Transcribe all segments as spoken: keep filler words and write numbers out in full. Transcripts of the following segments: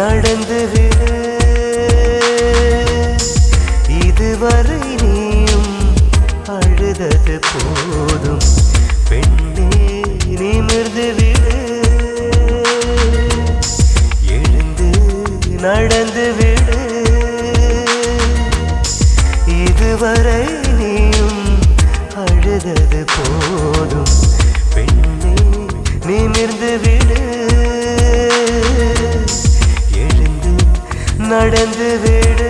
நடந்து விடு. இதுவரை நீயும் அழுதது போதும் பெண்ணே நிமிர்ந்து விடு. எழுந்து நடந்து விடு. இதுவரை நீயும் அழுதது போதும் பெண்ணே நிமிர்ந்து விடு. எழுந்து நடந்து விடு.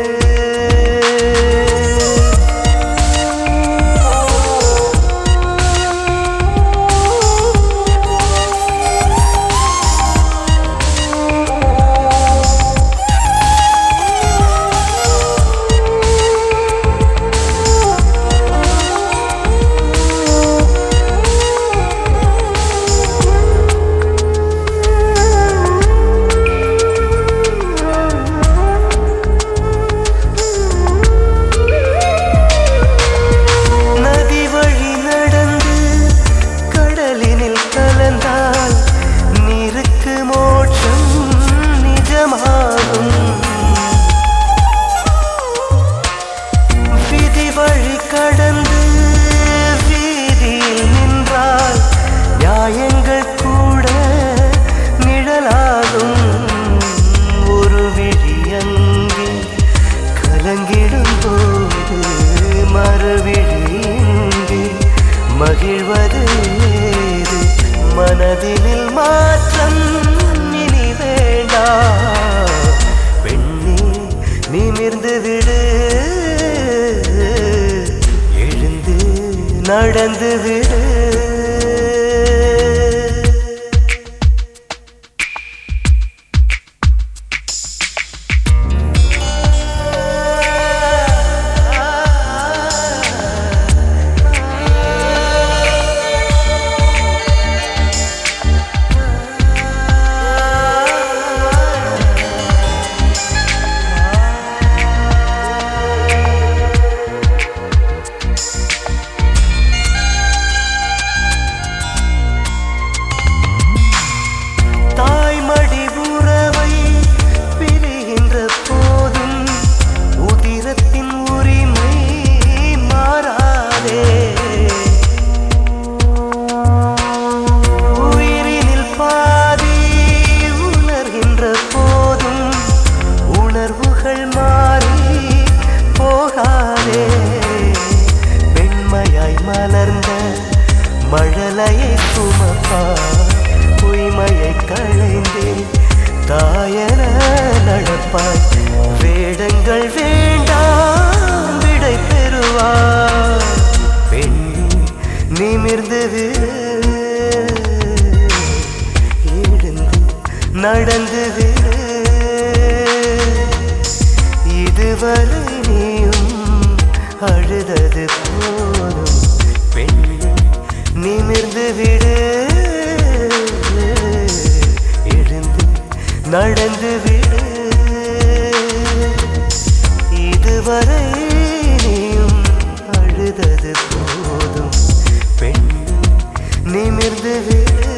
கடந்து வீதியில் நின்றால் நியாயங்கள் கூட நிழலாகும். ஒரு விழி அங்கே கலங்கிடும் போது மறுவிழி இங்கே மகிழ்வது ஏது? மனதினில் மாற்றம் இனி வேண்டாம் பெண்ணே நிமிர்ந்து விடு. நடந்து விடு. பெண்மையாய் மலர்ந்த மழலையை சுமப்பா பொய்மையை களைந்தே தாயன நடப்பாய். வேடங்கள் வேண்டாம் விடை பெறுவார் பெண்ணே நிமிர்ந்து விடு. எழுந்து நடந்து விடு. இதுவரை நீயும் அழுதது போதும் பெண்ணே நிமிர்ந்து விடு. எழுந்து நடந்து விடு. இதுவரை நீயும் அழுதது போதும் பெண்ணே நிமிர்ந்து விடு.